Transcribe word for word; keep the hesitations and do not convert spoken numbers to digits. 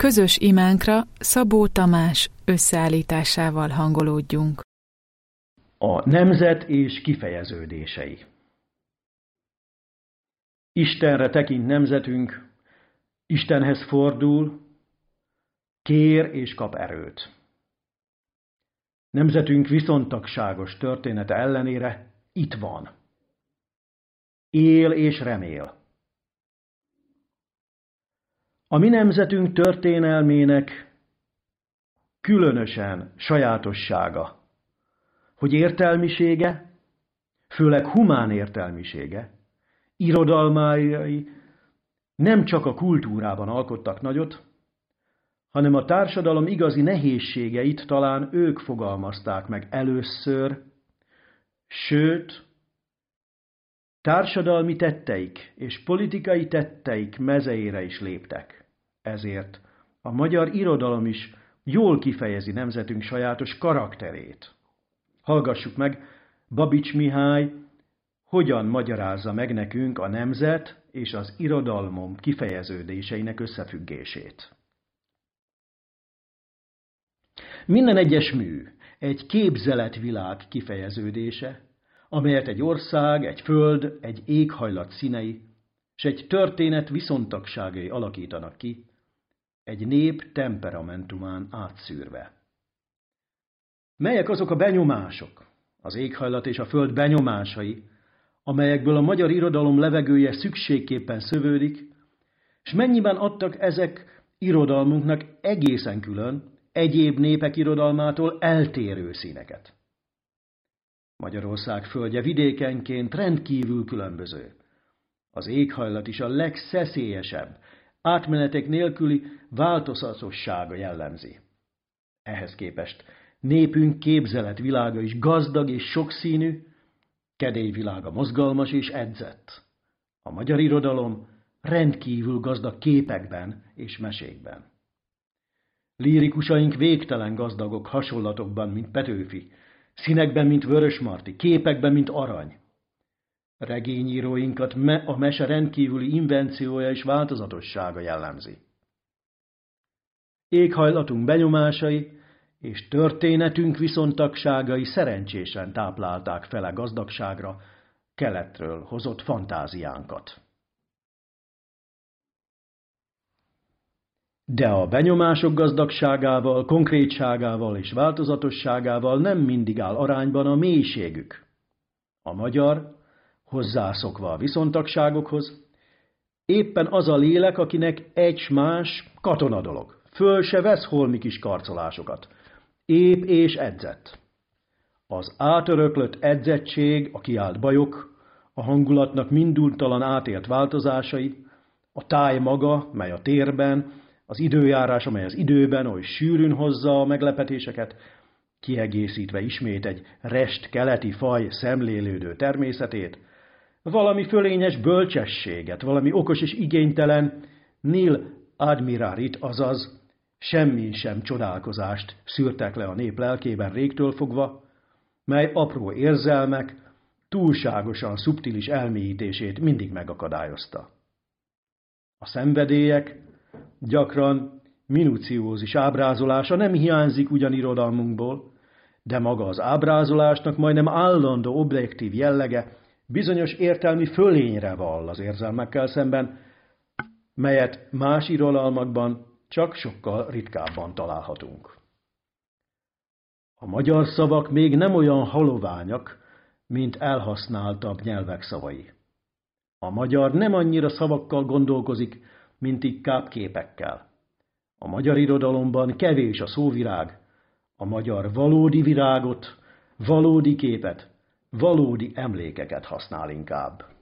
Közös imánkra Szabó Tamás összeállításával hangolódjunk. A nemzet és kifejeződései. Istenre tekint nemzetünk, Istenhez fordul, kér és kap erőt. Nemzetünk viszontagságos története ellenére itt van. Él és remél. A mi nemzetünk történelmének különösen sajátossága, hogy értelmisége, főleg humán értelmisége, irodalmai nem csak a kultúrában alkottak nagyot, hanem a társadalom igazi nehézségeit talán ők fogalmazták meg először, sőt, társadalmi tetteik és politikai tetteik mezeire is léptek. Ezért a magyar irodalom is jól kifejezi nemzetünk sajátos karakterét. Hallgassuk meg Babits Mihály hogyan magyarázza meg nekünk a nemzet és az irodalmom kifejeződéseinek összefüggését. Minden egyes mű egy képzeletvilág kifejeződése, amelyet egy ország, egy föld, egy éghajlat színei és egy történet viszontagságai alakítanak ki, egy nép temperamentumán átszűrve. Melyek azok a benyomások, az éghajlat és a föld benyomásai, amelyekből a magyar irodalom levegője szükségképpen szövődik, és mennyiben adtak ezek irodalmunknak egészen külön, egyéb népek irodalmától eltérő színeket. Magyarország földje vidékenként rendkívül különböző. Az éghajlat is a legszeszélyesebb, átmenetek nélküli változatossága jellemzi. Ehhez képest népünk képzeletvilága is gazdag és sokszínű, kedélyvilága mozgalmas és edzett. A magyar irodalom rendkívül gazdag képekben és mesékben. Lírikusaink végtelen gazdagok hasonlatokban, mint Petőfi, színekben, mint Vörösmarty, képekben, mint Arany. Regényíróinkat me a mese rendkívüli invenciója és változatossága jellemzi. Éghajlatunk benyomásai és történetünk viszontagságai szerencsésen táplálták fele gazdagságra keletről hozott fantáziánkat. De a benyomások gazdagságával, konkrétságával és változatosságával nem mindig áll arányban a mélységük. A magyar, hozzászokva a viszontagságokhoz, éppen az a lélek, akinek egy más katonadolog, föl se vesz holmi kis karcolásokat, ép és edzett. Az átöröklött edzettség, a kiált bajok, a hangulatnak mindultalan átélt változásai, a táj maga, mely a térben, az időjárás, amely az időben oly sűrűn hozza a meglepetéseket, kiegészítve ismét egy rest-keleti faj szemlélődő természetét, valami fölényes bölcsességet, valami okos és igénytelen nil admirarit, azaz semmin sem csodálkozást szűrtek le a nép lelkében régtől fogva, mely apró érzelmek túlságosan szubtilis elmélyítését mindig megakadályozta. A szenvedélyek gyakran minuciózis ábrázolása nem hiányzik ugyan irodalmunkból, de maga az ábrázolásnak majdnem állandó objektív jellege bizonyos értelmi fölényre vall az érzelmekkel szemben, melyet más irodalmakban csak sokkal ritkábban találhatunk. A magyar szavak még nem olyan haloványak, mint elhasználtabb nyelvek szavai. A magyar nem annyira szavakkal gondolkozik, mint inkább képekkel. A magyar irodalomban kevés a szóvirág, a magyar valódi virágot, valódi képet, valódi emlékeket használ inkább.